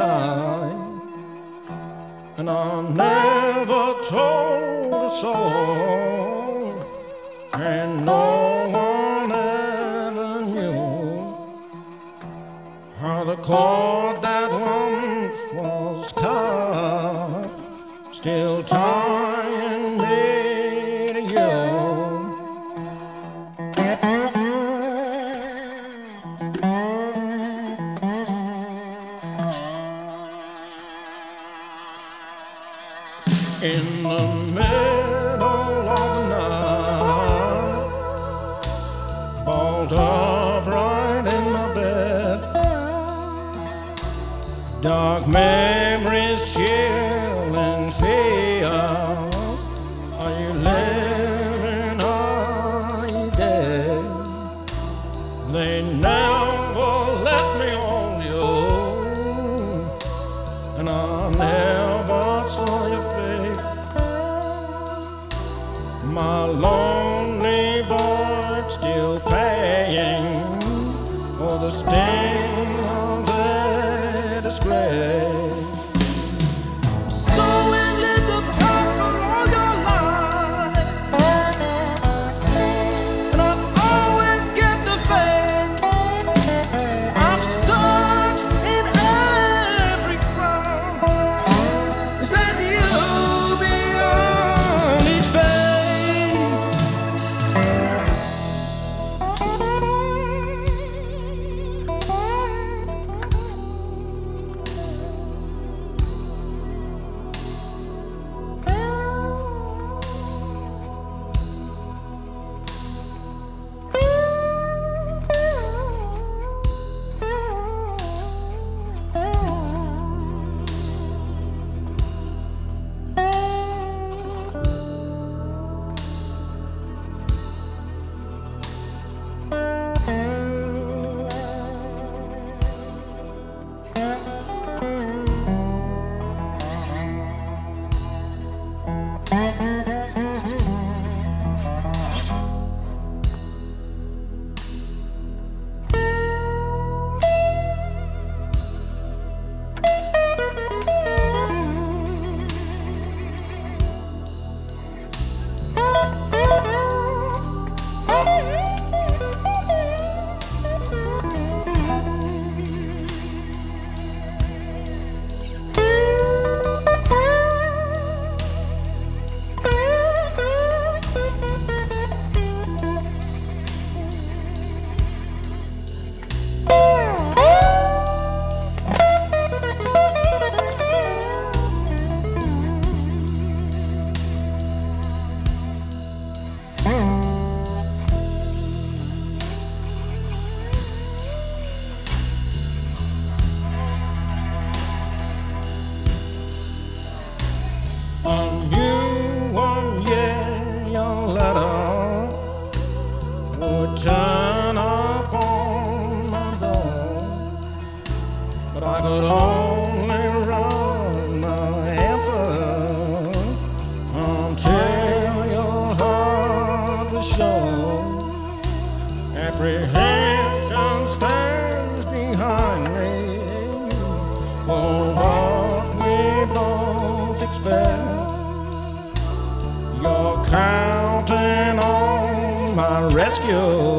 night, and I never told a soul, and no one ever knew how the cord that once was cut still tying me to you. In the middle of the night, balled upright in my bed, dark memories chill and fear. Are you living? Are you dead? They never let me hold you, and I never saw your face. My lonely void still paying for the sting of their disgrace. So we lived apart for all your life, and I've always kept the faith. I've searched in every crowd. Is that you beyond each face? A new 1-year letter would turn up on my door, but I could only run my answer until your heart was sure. Apprehension stands behind me for what we both expect. You're counting on my rescue.